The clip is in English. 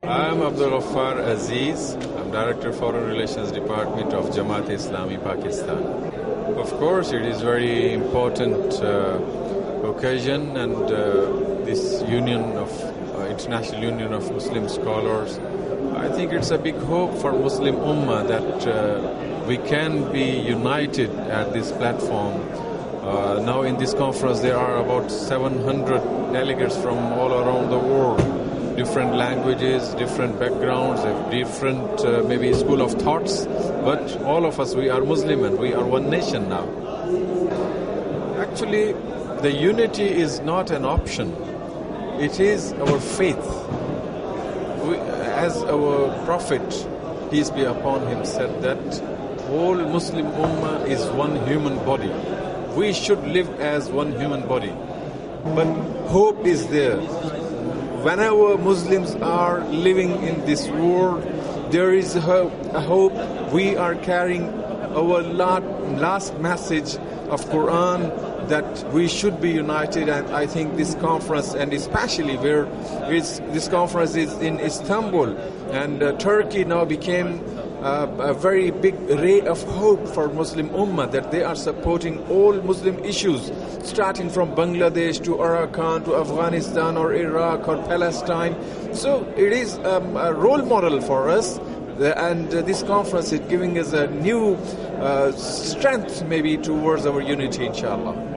I'm Abdul Ghaffar Aziz. I'm Director Foreign Relations Department of Jamaat-e-Islami Pakistan. Of course, it is very important occasion, and this International Union of Muslim Scholars, I think it's a big hope for Muslim Ummah that we can be united at this platform. Now in this conference there are about 700 delegates from all around the world, different languages, different backgrounds, different maybe school of thoughts, but all of us, we are Muslim and we are one nation now. Actually, the unity is not an option. It is our faith. As our Prophet, peace be upon him, said that whole Muslim Ummah is one human body. We should live as one human body. But hope is there. Whenever Muslims are living in this world, there is a hope. We are carrying our last message of Quran, that we should be united. And I think this conference, and especially where this conference is in Istanbul, and Turkey now became a very big ray of hope for Muslim Ummah, that they are supporting all Muslim issues, starting from Bangladesh to Arakan to Afghanistan or Iraq or Palestine. So it is a role model for us, and this conference is giving us a new strength maybe towards our unity, inshallah.